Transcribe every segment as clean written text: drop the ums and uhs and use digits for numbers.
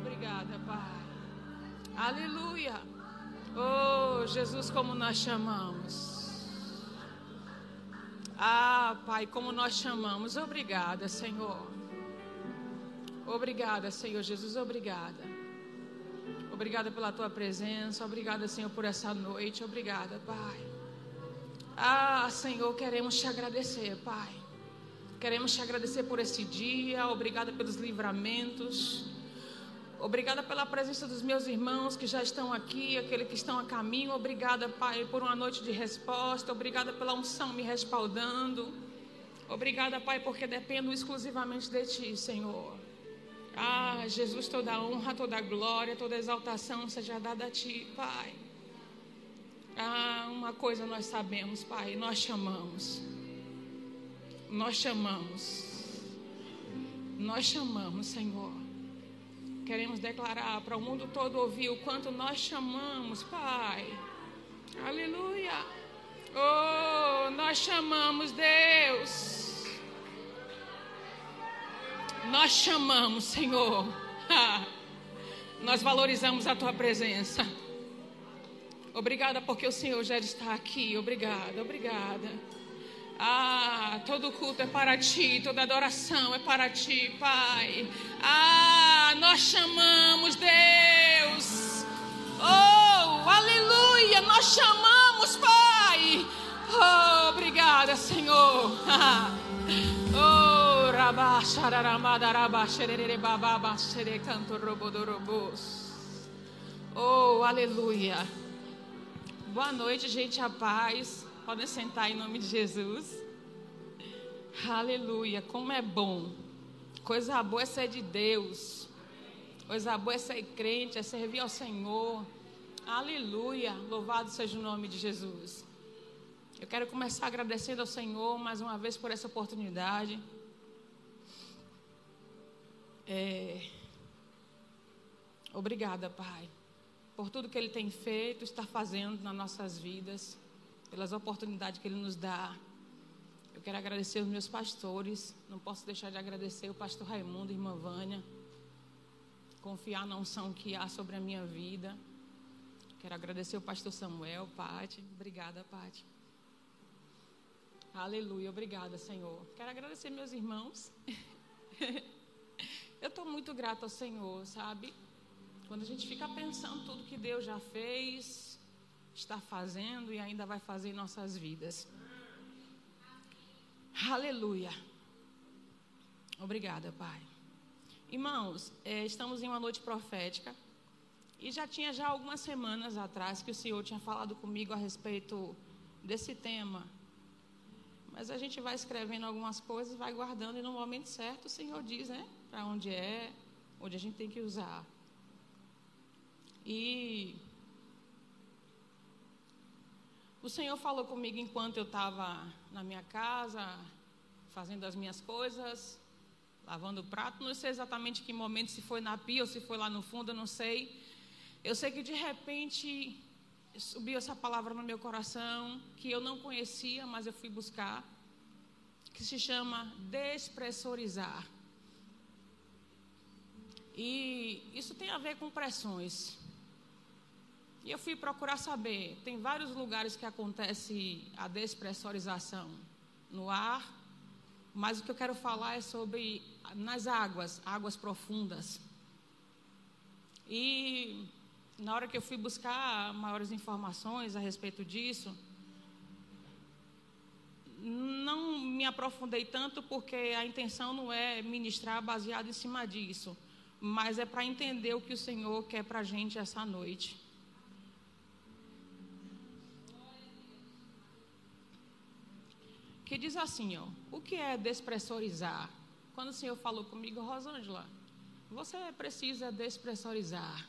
Obrigada, Pai. Aleluia. Oh, Jesus, como nós chamamos. Ah, Pai, como nós chamamos. Obrigada, Senhor. Obrigada, Senhor Jesus, obrigada. Obrigada pela Tua presença. Obrigada, Senhor, por essa noite. Obrigada, Pai. Ah, Senhor, queremos Te agradecer, Pai. Queremos Te agradecer por esse dia. Obrigada pelos livramentos. Obrigada pela presença dos meus irmãos que já estão aqui, aqueles que estão a caminho. Obrigada, Pai, por uma noite de resposta. Obrigada pela unção me respaldando. Obrigada, Pai, porque dependo exclusivamente de Ti, Senhor. Ah, Jesus, toda a honra, toda a glória, toda a exaltação seja dada a Ti, Pai. Ah, uma coisa nós sabemos, Pai, nós chamamos. Nós chamamos, Senhor. Queremos declarar para o mundo todo ouvir o quanto nós chamamos, Pai. Aleluia. Oh, nós chamamos, Deus. Nós chamamos, Senhor. Nós valorizamos a Tua presença. Obrigada porque o Senhor já está aqui. Obrigada, obrigada. Ah, todo culto é para Ti, toda adoração é para Ti, Pai. Ah, nós chamamos, Deus. Oh, aleluia, nós chamamos, Pai. Oh, obrigada, Senhor. Oh, rabá, xararamada, rabá, xerere, babá, xere, canto, robodorobos. Oh, aleluia. Boa noite, gente, a paz. Podem sentar em nome de Jesus. Aleluia, como é bom. Coisa boa é ser de Deus. Coisa boa é ser crente, é servir ao Senhor. Aleluia, louvado seja o nome de Jesus. Eu quero começar agradecendo ao Senhor mais uma vez por essa oportunidade. Obrigada, Pai, por tudo que Ele tem feito, está fazendo nas nossas vidas, pelas oportunidades que Ele nos dá. Eu quero agradecer os meus pastores. Não posso deixar de agradecer o pastor Raimundo e a irmã Vânia. Confiar na unção que há sobre a minha vida. Quero agradecer o pastor Samuel, Pati. Obrigada, Pati. Aleluia, obrigada, Senhor. Quero agradecer meus irmãos. Eu estou muito grata ao Senhor, sabe? Quando a gente fica pensando tudo que Deus já fez, está fazendo e ainda vai fazer em nossas vidas. Aleluia. Obrigada, Pai. Irmãos, estamos em uma noite profética e já tinha algumas semanas atrás que o Senhor tinha falado comigo a respeito desse tema. Mas a gente vai escrevendo algumas coisas, vai guardando e no momento certo o Senhor diz, né? Para onde a gente tem que usar. E o Senhor falou comigo enquanto eu estava na minha casa, fazendo as minhas coisas, lavando o prato. Não sei exatamente que momento, se foi na pia ou se foi lá no fundo, eu não sei. Eu sei que de repente subiu essa palavra no meu coração, que eu não conhecia, mas eu fui buscar, que se chama despressurizar. E isso tem a ver com pressões. E eu fui procurar saber, tem vários lugares que acontece a despressurização no ar, mas o que eu quero falar é sobre nas águas profundas. E na hora que eu fui buscar maiores informações a respeito disso, não me aprofundei tanto porque a intenção não é ministrar baseado em cima disso, mas é para entender o que o Senhor quer para a gente essa noite. Que diz assim, o que é despressurizar? Quando o Senhor falou comigo, Rosângela, você precisa despressurizar.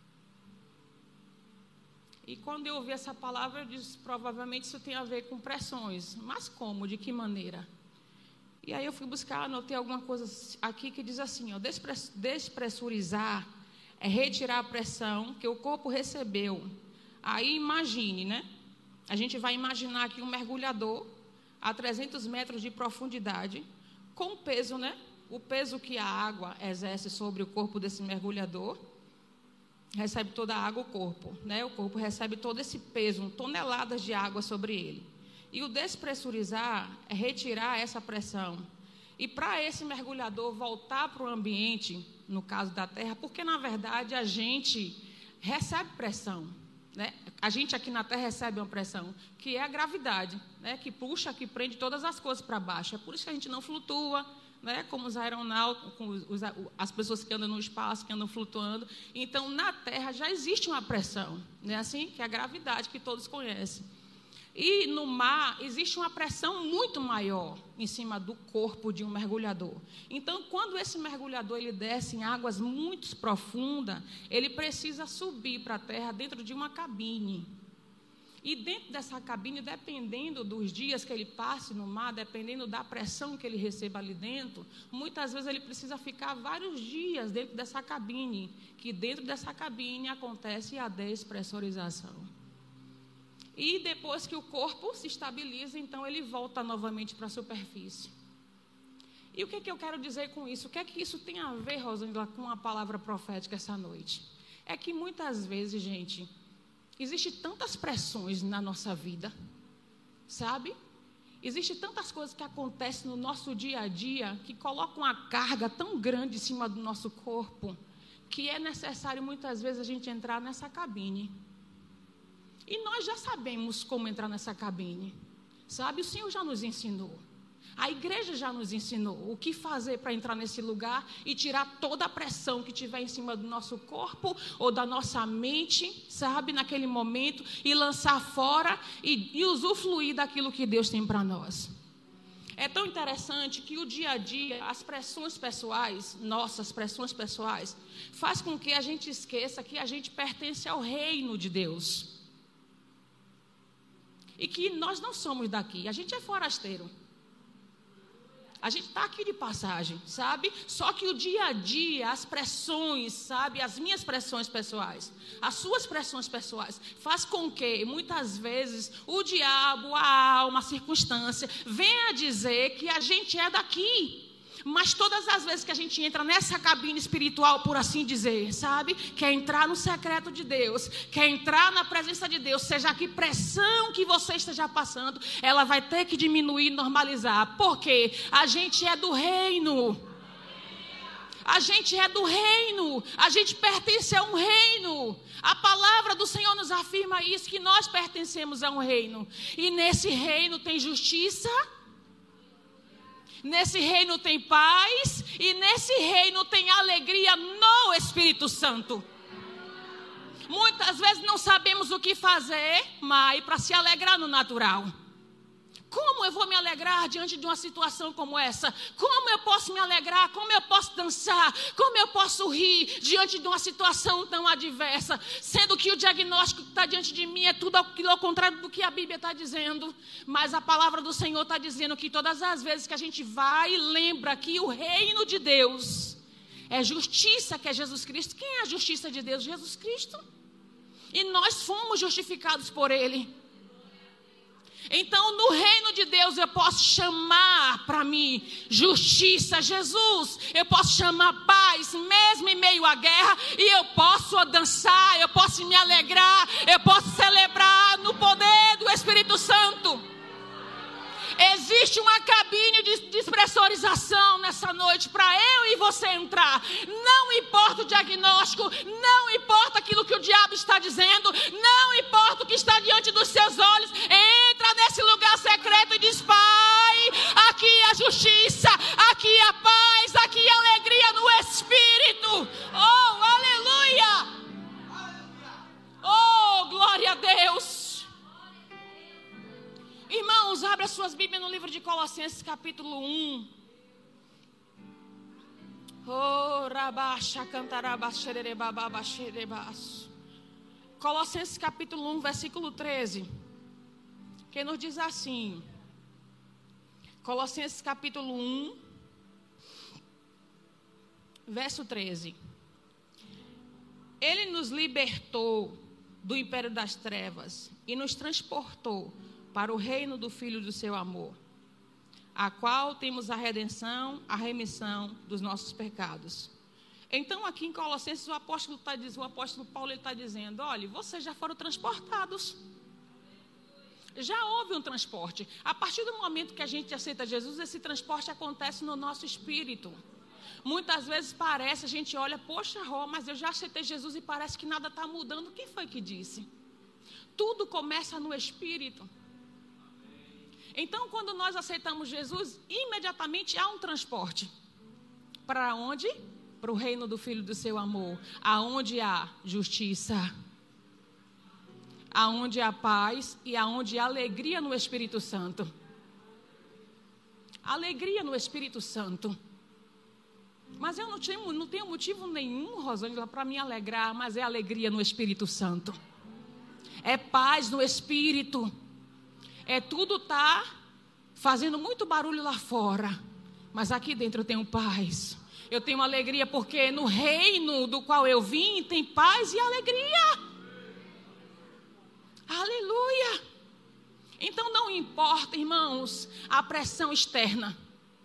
E quando eu ouvi essa palavra, eu disse, provavelmente isso tem a ver com pressões. Mas como? De que maneira? E aí eu fui buscar, anotei alguma coisa aqui que diz assim, despressurizar é retirar a pressão que o corpo recebeu. Aí imagine, né? A gente vai imaginar aqui um mergulhador a 300 metros de profundidade, com peso, né? o peso que a água exerce sobre o corpo desse mergulhador, recebe toda a água o corpo, né? O corpo recebe todo esse peso, toneladas de água sobre ele. E o despressurizar é retirar essa pressão. E para esse mergulhador voltar para o ambiente, no caso da terra, porque na verdade a gente recebe pressão, né? A gente aqui na terra recebe uma pressão, que é a gravidade, né? Que puxa, que prende todas as coisas para baixo. É por isso que a gente não flutua, né? Como os aeronautas, as pessoas que andam no espaço, que andam flutuando. Então, na terra já existe uma pressão, né? Assim, que é a gravidade que todos conhecem. E no mar existe uma pressão muito maior em cima do corpo de um mergulhador. Então, quando esse mergulhador ele desce em águas muito profundas, ele precisa subir para a terra dentro de uma cabine. E dentro dessa cabine, dependendo dos dias que ele passe no mar, dependendo da pressão que ele receba ali dentro, muitas vezes ele precisa ficar vários dias dentro dessa cabine, que dentro dessa cabine acontece a despressurização. E depois que o corpo se estabiliza, então ele volta novamente para a superfície. E o que eu quero dizer com isso? O que é que isso tem a ver, Rosângela, com a palavra profética essa noite? É que muitas vezes, gente, existem tantas pressões na nossa vida, sabe? Existem tantas coisas que acontecem no nosso dia a dia que colocam uma carga tão grande em cima do nosso corpo, que é necessário muitas vezes a gente entrar nessa cabine. E nós já sabemos como entrar nessa cabine, sabe? O Senhor já nos ensinou. A igreja já nos ensinou o que fazer para entrar nesse lugar e tirar toda a pressão que tiver em cima do nosso corpo ou da nossa mente, sabe? Naquele momento, e lançar fora e usufruir daquilo que Deus tem para nós. É tão interessante que o dia a dia, as pressões pessoais, nossas pressões pessoais, faz com que a gente esqueça que a gente pertence ao reino de Deus. E que nós não somos daqui, a gente é forasteiro. A gente está aqui de passagem, sabe? Só que o dia a dia, as pressões, sabe? As minhas pressões pessoais, as suas pressões pessoais, faz com que, muitas vezes, o diabo, a alma, a circunstância, venha dizer que a gente é daqui. Mas todas as vezes que a gente entra nessa cabine espiritual, por assim dizer, sabe? Quer entrar no secreto de Deus, quer entrar na presença de Deus, seja que pressão que você esteja passando, ela vai ter que diminuir e normalizar. Porque a gente é do reino. A gente é do reino. A gente pertence a um reino. A palavra do Senhor nos afirma isso, que nós pertencemos a um reino. E nesse reino tem justiça. Nesse reino tem paz e nesse reino tem alegria no Espírito Santo. Muitas vezes não sabemos o que fazer, mas para se alegrar no natural. Como eu vou me alegrar diante de uma situação como essa? Como eu posso me alegrar? Como eu posso dançar? Como eu posso rir diante de uma situação tão adversa? Sendo que o diagnóstico que está diante de mim é tudo ao contrário do que a Bíblia está dizendo. Mas a palavra do Senhor está dizendo que todas as vezes que a gente vai e lembra que o reino de Deus é justiça, que é Jesus Cristo. Quem é a justiça de Deus? Jesus Cristo. E nós fomos justificados por Ele. Então, no reino de Deus, eu posso chamar para mim justiça, Jesus. Eu posso chamar paz, mesmo em meio à guerra. E eu posso dançar, eu posso me alegrar, eu posso celebrar no poder do Espírito Santo. Existe uma cabine de despressurização nessa noite para eu e você entrar. Não importa o diagnóstico, não importa aquilo que o diabo está dizendo, não importa o que está diante dos seus olhos. Entra nesse lugar secreto e diz: Pai, aqui a justiça, aqui a paz, aqui a alegria no Espírito. Oh, aleluia! Oh, glória a Deus! Irmãos, abra suas Bíblias no livro de Colossenses, capítulo 1. Colossenses, capítulo 1, versículo 13. Que nos diz assim. Colossenses, capítulo 1, verso 13. Ele nos libertou do império das trevas e nos transportou para o reino do Filho do seu amor, a qual temos a redenção, a remissão dos nossos pecados. Então, aqui em Colossenses, o apóstolo Paulo está dizendo, olha, vocês já foram transportados. Já houve um transporte. A partir do momento que a gente aceita Jesus, esse transporte acontece no nosso espírito. Muitas vezes parece, a gente olha, poxa, mas eu já aceitei Jesus e parece que nada está mudando. Quem foi que disse? Tudo começa no espírito. Então, quando nós aceitamos Jesus, imediatamente há um transporte. Para onde? Para o reino do Filho do seu amor. Aonde há justiça, aonde há paz e aonde há alegria no Espírito Santo. Alegria no Espírito Santo. Mas eu não tenho motivo nenhum, Rosângela, para me alegrar, mas é alegria no Espírito Santo. É paz no Espírito. É tudo tá fazendo muito barulho lá fora, mas aqui dentro eu tenho paz. Eu tenho alegria porque no reino do qual eu vim tem paz e alegria. Aleluia. Então não importa, irmãos, a pressão externa.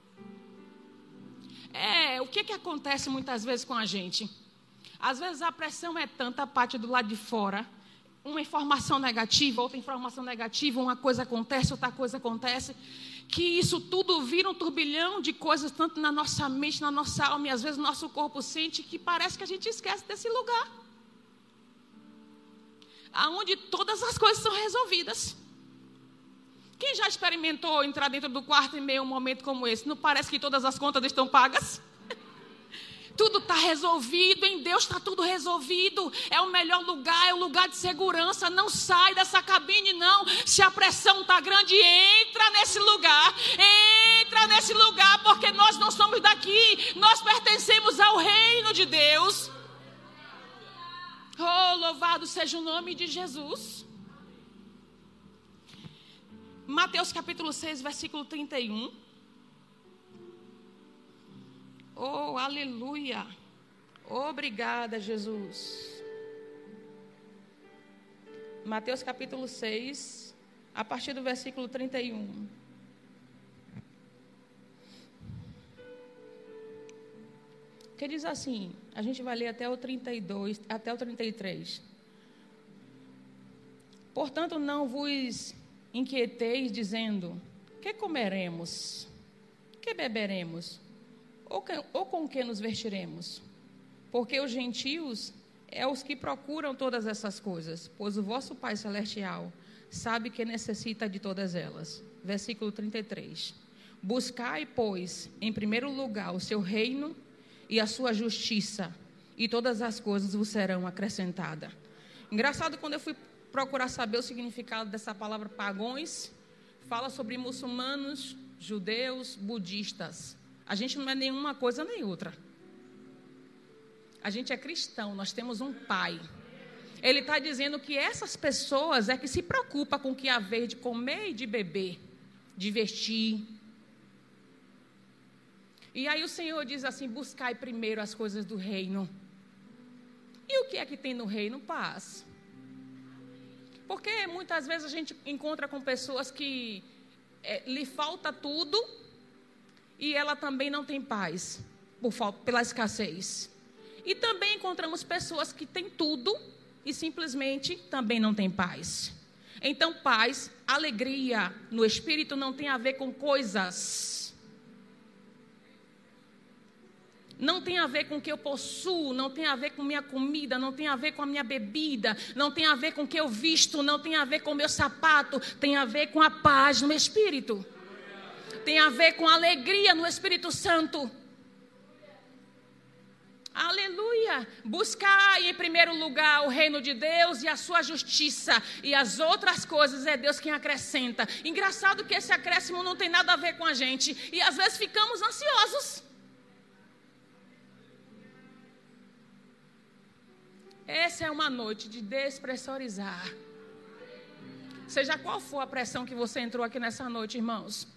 O que acontece muitas vezes com a gente? Às vezes a pressão é tanta, a parte do lado de fora, uma informação negativa, outra informação negativa, uma coisa acontece, outra coisa acontece, que isso tudo vira um turbilhão de coisas, tanto na nossa mente, na nossa alma, e às vezes o nosso corpo sente que parece que a gente esquece desse lugar, aonde todas as coisas são resolvidas. Quem já experimentou entrar dentro do quarto em meio a um momento como esse? Não parece que todas as contas estão pagas? Tudo está resolvido, em Deus está tudo resolvido. É o melhor lugar, é o lugar de segurança. Não sai dessa cabine, não. Se a pressão está grande, entra nesse lugar. Entra nesse lugar, porque nós não somos daqui. Nós pertencemos ao reino de Deus. Oh, louvado seja o nome de Jesus. Mateus capítulo 6, versículo 31. Oh, aleluia. Obrigada, Jesus. Mateus capítulo 6, a partir do versículo 31. Que diz assim, a gente vai ler até o 32, até o 33. Portanto, não vos inquieteis dizendo, que comeremos? Que beberemos? Ou com que nos vestiremos? Porque os gentios é os que procuram todas essas coisas, pois o vosso Pai Celestial sabe que necessita de todas elas. Versículo 33. Buscai, pois, em primeiro lugar o seu reino e a sua justiça, e todas as coisas vos serão acrescentadas. Engraçado, quando eu fui procurar saber o significado dessa palavra pagões, fala sobre muçulmanos, judeus, budistas. A gente não é nenhuma coisa nem outra. A gente é cristão, nós temos um pai. Ele está dizendo que essas pessoas é que se preocupam com o que há a ver de comer e de beber, de vestir. E aí o Senhor diz assim, buscai primeiro as coisas do reino. E o que é que tem no reino? Paz. Porque muitas vezes a gente encontra com pessoas que lhe falta tudo e ela também não tem paz, pela escassez. E também encontramos pessoas que têm tudo e simplesmente também não têm paz. Então, paz, alegria no espírito não tem a ver com coisas. Não tem a ver com o que eu possuo, não tem a ver com minha comida, não tem a ver com a minha bebida, não tem a ver com o que eu visto, não tem a ver com o meu sapato, tem a ver com a paz no meu espírito. Tem a ver com a alegria no Espírito Santo. Aleluia. Buscar em primeiro lugar o reino de Deus e a sua justiça. E as outras coisas é Deus quem acrescenta. Engraçado que esse acréscimo não tem nada a ver com a gente. E às vezes ficamos ansiosos. Essa é uma noite de despressurizar. Seja qual for a pressão que você entrou aqui nessa noite, irmãos.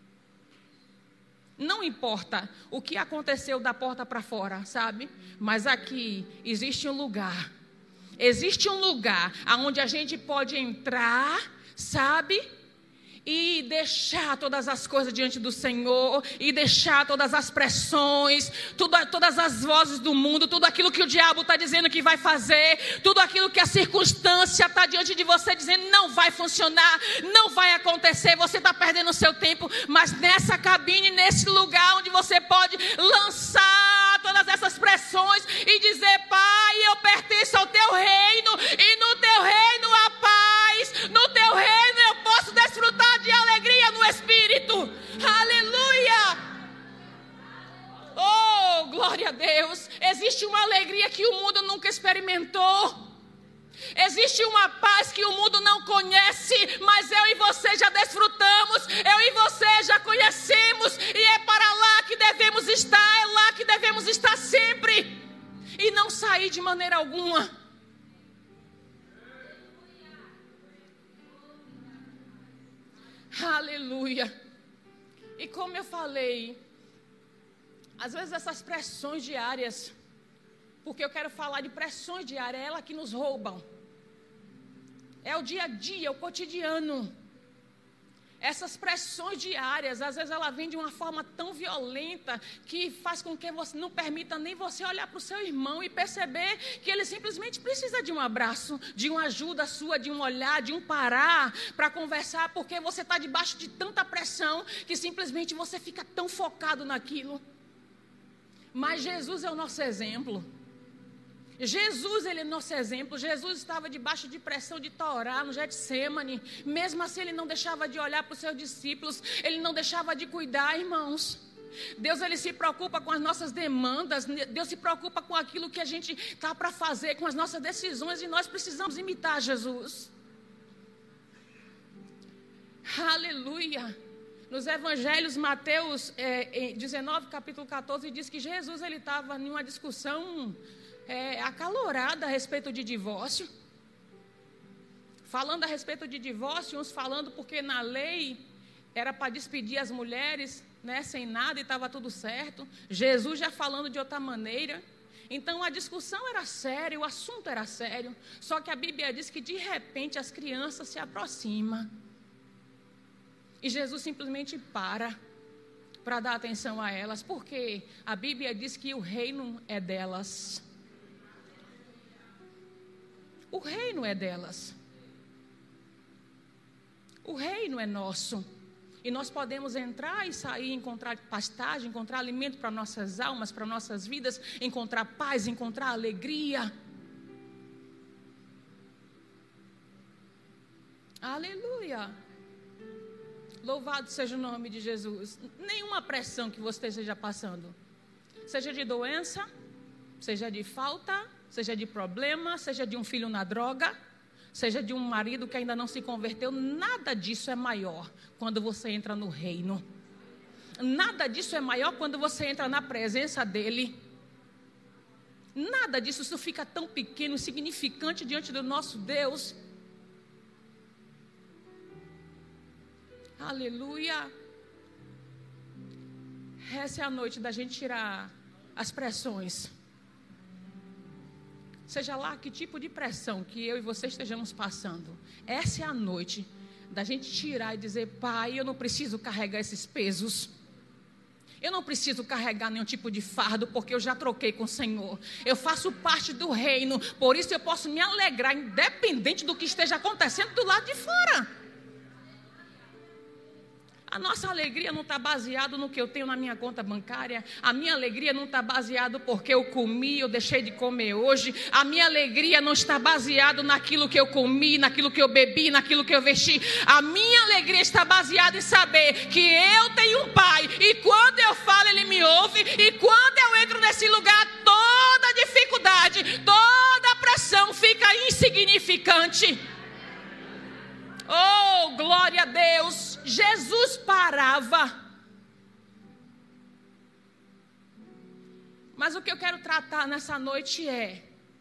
Não importa o que aconteceu da porta para fora, sabe? Mas aqui existe um lugar. Existe um lugar onde a gente pode entrar, sabe? e deixar todas as coisas diante do Senhor, e deixar todas as pressões, todas as vozes do mundo, tudo aquilo que o diabo está dizendo que vai fazer, tudo aquilo que a circunstância está diante de você dizendo não vai funcionar, não vai acontecer, você está perdendo o seu tempo, mas nessa cabine, nesse lugar onde você pode lançar todas essas pressões e dizer: Pai, eu pertenço ao teu reino, e no teu reino há paz, no teu reino eu posso desfrutar de alegria no Espírito. Aleluia! Oh, glória a Deus! Existe uma alegria que o mundo nunca experimentou. Existe uma paz que o mundo não conhece, mas eu e você já desfrutamos, eu e você já conhecemos, e é para lá que devemos estar, é lá que devemos estar sempre, e não sair de maneira alguma. Aleluia. E como eu falei, às vezes essas pressões diárias, porque eu quero falar de pressões diárias, é ela que nos roubam. É o dia a dia, o cotidiano. Essas pressões diárias, às vezes ela vem de uma forma tão violenta que faz com que você não permita nem você olhar para o seu irmão e perceber que ele simplesmente precisa de um abraço, de uma ajuda sua, de um olhar, de um parar para conversar, porque você está debaixo de tanta pressão que simplesmente você fica tão focado naquilo. Mas Jesus é o nosso exemplo. Jesus, ele é nosso exemplo. Jesus estava debaixo de pressão de Torá, no Getsêmani. Mesmo assim, ele não deixava de olhar para os seus discípulos. Ele não deixava de cuidar, irmãos. Deus, ele se preocupa com as nossas demandas. Deus se preocupa com aquilo que a gente está para fazer, com as nossas decisões. E nós precisamos imitar Jesus. Aleluia. Nos evangelhos, Mateus 19, capítulo 14, diz que Jesus, ele estava em uma discussão acalorada a respeito de divórcio, falando a respeito de divórcio, uns falando porque na lei era para despedir as mulheres, né, sem nada, e estava tudo certo. Jesus já falando de outra maneira. Então a discussão era séria, o assunto era sério, só que a Bíblia diz que de repente as crianças se aproximam e Jesus simplesmente para dar atenção a elas, porque a Bíblia diz que o reino é delas. O reino é delas. O reino é nosso. E nós podemos entrar e sair, encontrar pastagem, encontrar alimento para nossas almas, para nossas vidas, encontrar paz, encontrar alegria. Aleluia. Louvado seja o nome de Jesus. Nenhuma pressão que você esteja passando, seja de doença, seja de falta, seja de problema, seja de um filho na droga, seja de um marido que ainda não se converteu, nada disso é maior quando você entra no reino. Nada disso é maior quando você entra na presença dele. Nada disso, isso fica tão pequeno, insignificante diante do nosso Deus. Aleluia. Essa é a noite da gente tirar as pressões. Seja lá que tipo de pressão que eu e você estejamos passando, essa é a noite da gente tirar e dizer: Pai, eu não preciso carregar esses pesos. Eu não preciso carregar nenhum tipo de fardo, porque eu já troquei com o Senhor. Eu faço parte do reino, por isso eu posso me alegrar, independente do que esteja acontecendo do lado de fora. A nossa alegria não está baseada no que eu tenho na minha conta bancária. A minha alegria não está baseada porque eu comi, eu deixei de comer hoje. A minha alegria não está baseada naquilo que eu comi, naquilo que eu bebi, naquilo que eu vesti. A minha alegria está baseada em saber que eu tenho um Pai. E quando eu falo, Ele me ouve. E quando eu entro nesse lugar, toda dificuldade, toda pressão fica insignificante. Oh, glória a Deus. Jesus parava. Mas o que eu quero tratar nessa noite é: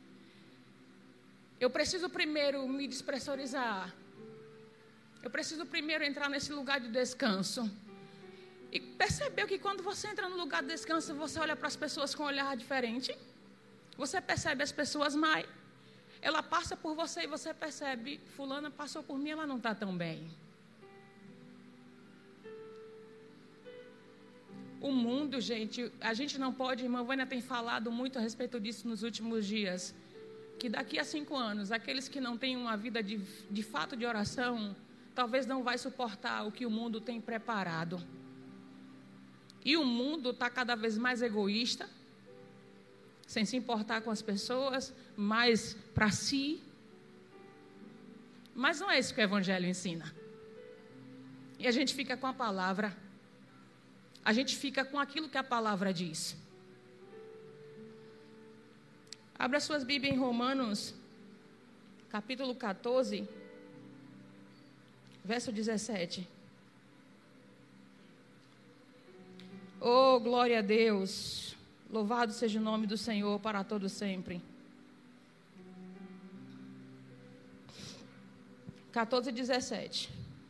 eu preciso primeiro me despressurizar. Eu preciso primeiro entrar nesse lugar de descanso. E percebeu que quando você entra no lugar de descanso, você olha para as pessoas com um olhar diferente. Você percebe as pessoas mais. Ela passa por você e você percebe: fulana passou por mim, ela não está tão bem. O mundo, gente, a gente não pode, a irmã Vânia tem falado muito a respeito disso nos últimos dias, que daqui a 5 anos, aqueles que não têm uma vida de fato de oração, talvez não vai suportar o que o mundo tem preparado. E o mundo está cada vez mais egoísta, sem se importar com as pessoas, mais para si. Mas não é isso que o Evangelho ensina. E a gente fica com a palavra. A gente fica com aquilo que a palavra diz. Abra suas Bíblias em Romanos, capítulo 14, verso 17. Oh, glória a Deus. Louvado seja o nome do Senhor para todo sempre. 14, 17.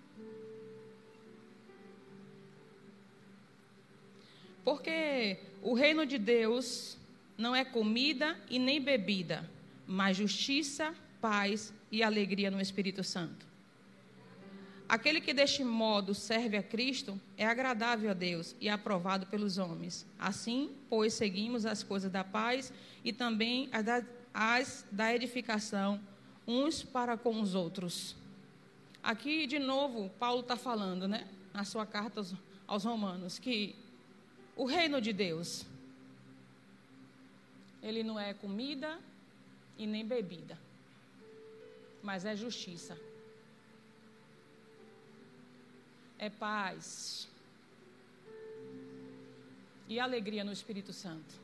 Porque o reino de Deus não é comida e nem bebida, mas justiça, paz e alegria no Espírito Santo. Aquele que deste modo serve a Cristo é agradável a Deus e aprovado pelos homens. Assim, pois, seguimos as coisas da paz e também as da edificação uns para com os outros. Aqui, de novo, Paulo está falando, né, na sua carta aos Romanos, que o reino de Deus, ele não é comida e nem bebida, mas é justiça, é paz e alegria no Espírito Santo.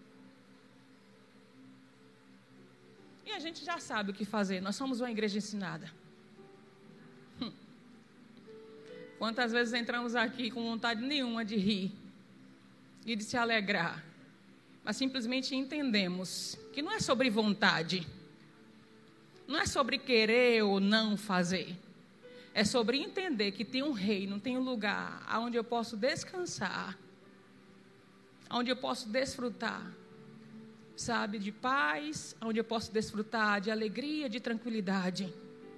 E a gente já sabe o que fazer, nós somos uma igreja ensinada. Quantas vezes entramos aqui com vontade nenhuma de rir e de se alegrar, mas simplesmente entendemos que não é sobre vontade, não é sobre querer ou não fazer, é sobre entender que tem um reino, tem um lugar onde eu posso descansar, onde eu posso desfrutar, sabe, de paz, onde eu posso desfrutar de alegria, de tranquilidade.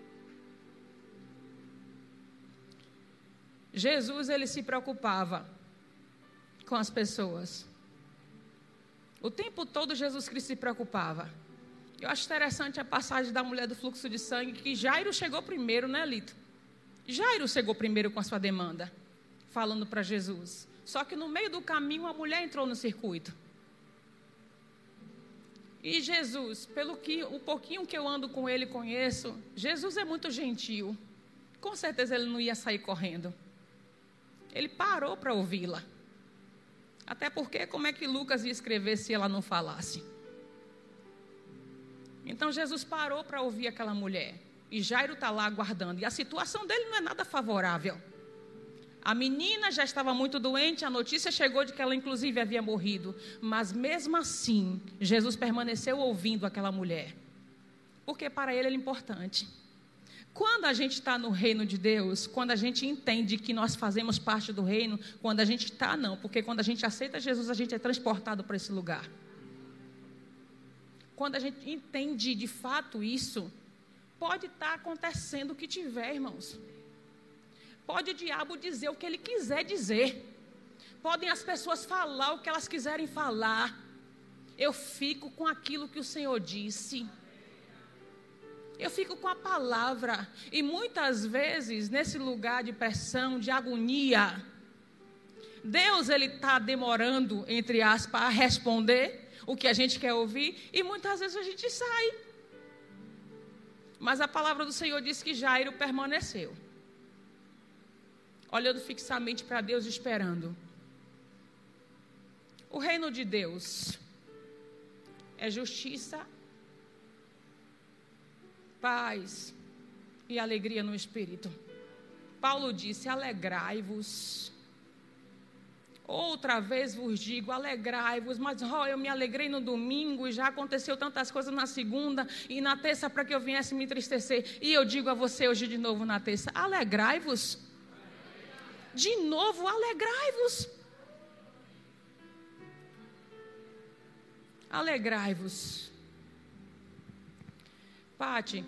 Jesus, ele se preocupava com as pessoas. O tempo todo Jesus Cristo se preocupava. Eu acho interessante a passagem da mulher do fluxo de sangue, que Jairo chegou primeiro, né, Lito? Jairo chegou primeiro com a sua demanda, falando para Jesus. Só que no meio do caminho a mulher entrou no circuito. E Jesus, o pouquinho que eu ando com ele e conheço, Jesus é muito gentil. Com certeza ele não ia sair correndo. Ele parou para ouvi-la. Até porque, como é que Lucas ia escrever se ela não falasse? Então, Jesus parou para ouvir aquela mulher. E Jairo está lá aguardando. E a situação dele não é nada favorável. A menina já estava muito doente. A notícia chegou de que ela, inclusive, havia morrido. Mas, mesmo assim, Jesus permaneceu ouvindo aquela mulher. Porque para ele era importante. Quando a gente está no reino de Deus, quando a gente entende que nós fazemos parte do reino, quando a gente está, não, porque quando a gente aceita Jesus, a gente é transportado para esse lugar. Quando a gente entende de fato isso, pode estar acontecendo o que tiver, irmãos. Pode o diabo dizer o que ele quiser dizer. Podem as pessoas falar o que elas quiserem falar. Eu fico com aquilo que o Senhor disse. Eu fico com a palavra. E muitas vezes, nesse lugar de pressão, de agonia, Deus, ele está demorando, entre aspas, a responder o que a gente quer ouvir. E muitas vezes a gente sai. Mas a palavra do Senhor diz que Jairo permaneceu, olhando fixamente para Deus, esperando. O reino de Deus é justiça, paz e alegria no Espírito. Paulo disse: alegrai-vos. Outra vez vos digo, alegrai-vos. Mas eu me alegrei no domingo e já aconteceu tantas coisas na segunda e na terça para que eu viesse me entristecer. E eu digo a você hoje de novo na terça: alegrai-vos. De novo, alegrai-vos. Alegrai-vos. Pati,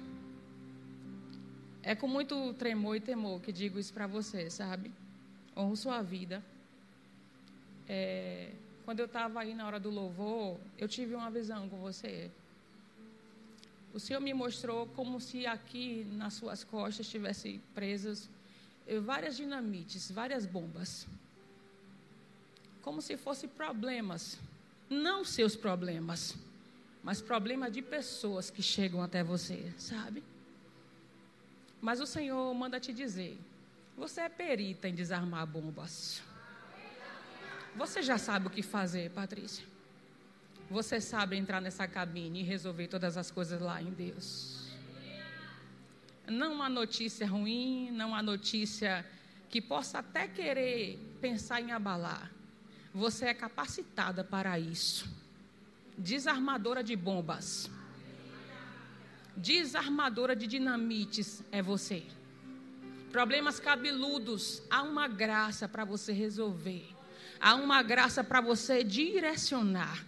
é com muito tremor e temor que digo isso para você, sabe? Honro sua vida. Quando eu estava aí na hora do louvor, eu tive uma visão com você. O Senhor me mostrou como se aqui nas suas costas estivessem presas várias dinamites, várias bombas. Como se fossem problemas, não seus problemas, mas problemas de pessoas que chegam até você, sabe? Mas o Senhor manda te dizer, você é perita em desarmar bombas. Você já sabe o que fazer, Patrícia. Você sabe entrar nessa cabine e resolver todas as coisas lá em Deus. Não há notícia ruim, não há notícia que possa até querer pensar em abalar. Você é capacitada para isso. Desarmadora de bombas. Desarmadora de dinamites é você. Problemas cabeludos, há uma graça para você resolver. Há uma graça para você direcionar.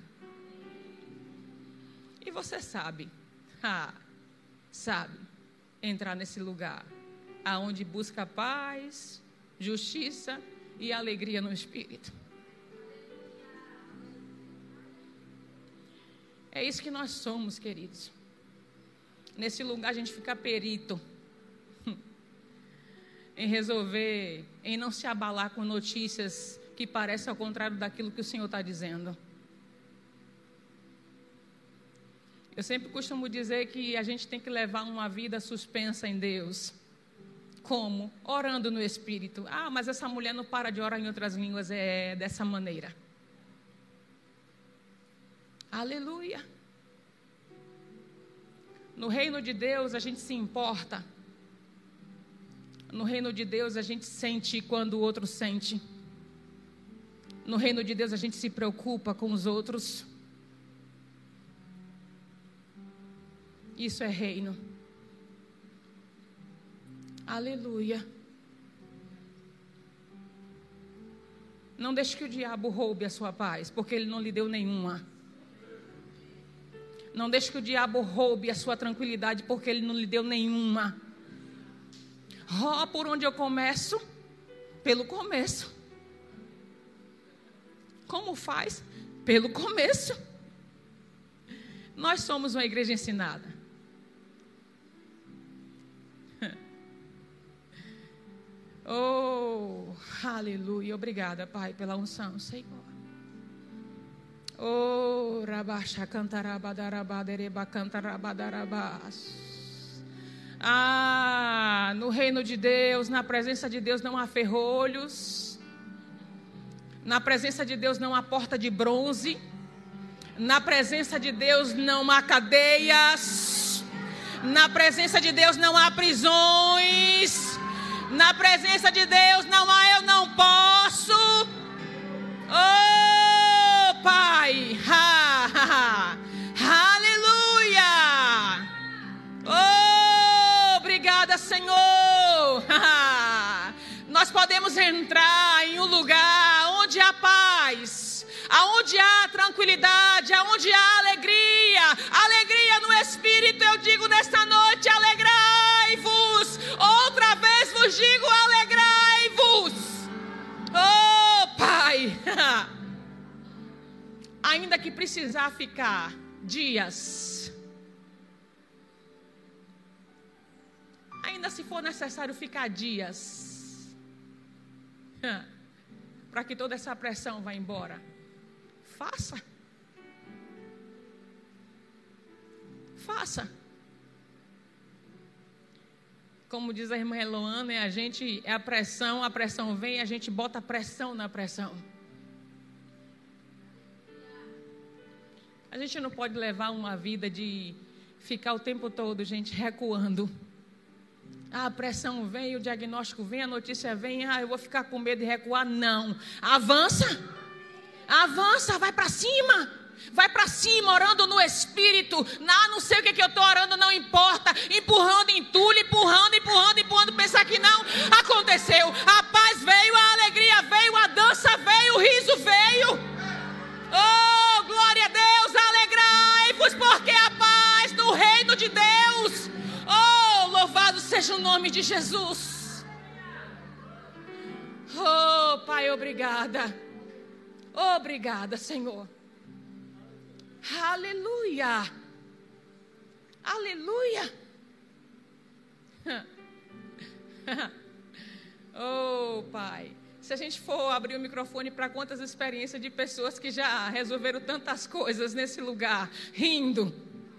E você sabe, sabe, entrar nesse lugar, aonde busca paz, justiça e alegria no Espírito. É isso que nós somos, queridos. Nesse lugar a gente fica perito em resolver, em não se abalar com notícias que parecem ao contrário daquilo que o Senhor está dizendo. Eu sempre costumo dizer que a gente tem que levar uma vida suspensa em Deus. Como? Orando no Espírito. Mas essa mulher não para de orar em outras línguas, é dessa maneira. Aleluia. No reino de Deus a gente se importa. No reino de Deus a gente sente quando o outro sente. No reino de Deus a gente se preocupa com os outros. Isso é reino. Aleluia. Não deixe que o diabo roube a sua paz, porque ele não lhe deu nenhuma. Não deixe que o diabo roube a sua tranquilidade, porque ele não lhe deu nenhuma. Por onde eu começo? Pelo começo. Como faz? Pelo começo. Nós somos uma igreja ensinada. Oh, aleluia. Obrigada, Pai, pela unção, Senhor. Oh, rabaxa cantarabadarabadereba cantarabadarabás. No reino de Deus, na presença de Deus não há ferrolhos. Na presença de Deus não há porta de bronze. Na presença de Deus não há cadeias. Na presença de Deus não há prisões. Na presença de Deus não há eu não posso. Oh, Pai. Aleluia. Oh, obrigada, Senhor. Nós podemos entrar em um lugar onde há paz, aonde há tranquilidade, aonde há alegria, alegria no Espírito. Eu digo nesta noite, alegrai-vos. Outra vez vos digo, alegrai-vos. Oh, Pai. Ainda que precisar ficar dias, ainda se for necessário ficar dias, para que toda essa pressão vá embora, faça. Faça. Como diz a irmã Eloana, a pressão vem, a gente bota pressão na pressão. A gente não pode levar uma vida de ficar o tempo todo, gente, recuando. A pressão vem, o diagnóstico vem, a notícia vem, eu vou ficar com medo de recuar. Não, avança, vai para cima. Vai para cima, orando no Espírito. Não sei o que eu estou orando, não importa. Empurrando entulho, empurrando. Pensar que não aconteceu. A paz veio, a alegria veio, a dança veio, o riso veio. Oh, glória a Deus, alegrai-vos, porque a paz no reino de Deus. Oh, louvado seja o nome de Jesus. Oh, Pai, obrigada. Obrigada, Senhor. Aleluia. Aleluia. Oh, Pai. Se a gente for abrir o microfone para quantas experiências de pessoas que já resolveram tantas coisas nesse lugar, rindo.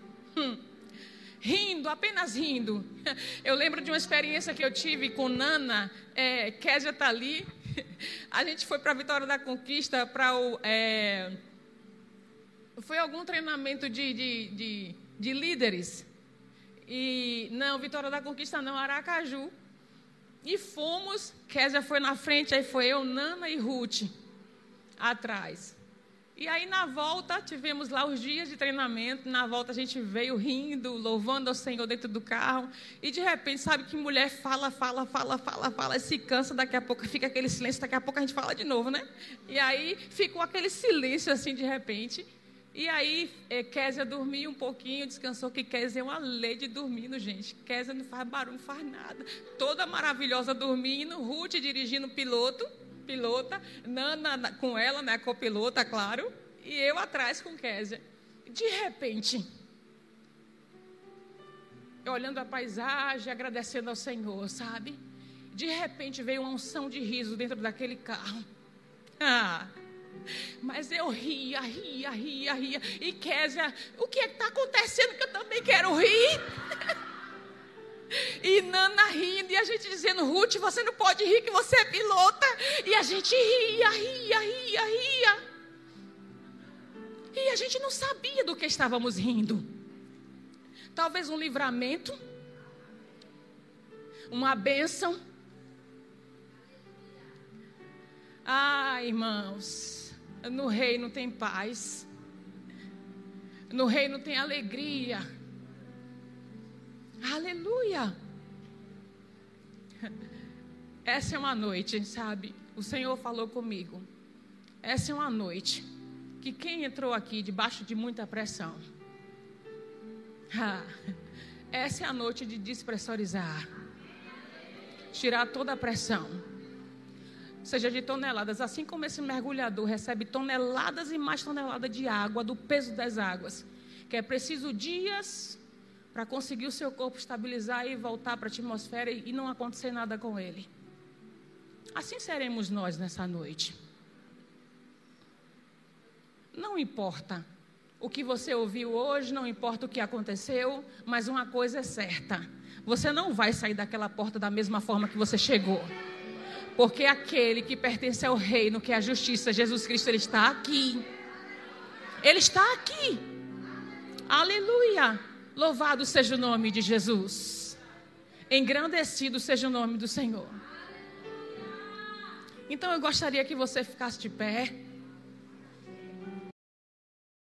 Rindo, apenas rindo. Eu lembro de uma experiência que eu tive com Nana, Késia está ali. A gente foi para a Vitória da Conquista, foi algum treinamento de líderes. E não, Vitória da Conquista não, Aracaju. E fomos, Késia foi na frente, aí foi eu, Nana e Ruth atrás. E aí na volta, tivemos lá os dias de treinamento, na volta a gente veio rindo, louvando ao Senhor dentro do carro, e de repente, sabe que mulher fala, e se cansa, daqui a pouco fica aquele silêncio, daqui a pouco a gente fala de novo, né? E aí ficou aquele silêncio assim de repente, e aí Késia dormiu um pouquinho, descansou, que Késia é uma lei de dormindo, gente. Késia não faz barulho, não faz nada, toda maravilhosa dormindo, Ruth dirigindo pilota, Nana com ela, né, copilota, claro, e eu atrás com Késia. De repente, olhando a paisagem, agradecendo ao Senhor, sabe? De repente veio uma unção de riso dentro daquele carro. Mas eu ria. E Késia, o que está acontecendo que eu também quero rir? E Nana rindo, e a gente dizendo, Ruth, você não pode rir que você é pilota. E a gente ria. E a gente não sabia do que estávamos rindo. Talvez um livramento, uma bênção. Irmãos, no reino tem paz. No reino tem alegria. Aleluia. Essa é uma noite, sabe? O Senhor falou comigo. Essa é uma noite que quem entrou aqui debaixo de muita pressão, essa é a noite de despressurizar, tirar toda a pressão, seja de toneladas, assim como esse mergulhador recebe toneladas e mais toneladas de água, do peso das águas, que é preciso dias para conseguir o seu corpo estabilizar e voltar para a atmosfera e não acontecer nada com ele. Assim seremos nós nessa noite. Não importa o que você ouviu hoje, não importa o que aconteceu, mas uma coisa é certa: você não vai sair daquela porta da mesma forma que você chegou. Porque aquele que pertence ao reino, que é a justiça, Jesus Cristo, Ele está aqui. Ele está aqui. Aleluia. Louvado seja o nome de Jesus. Engrandecido seja o nome do Senhor. Então eu gostaria que você ficasse de pé.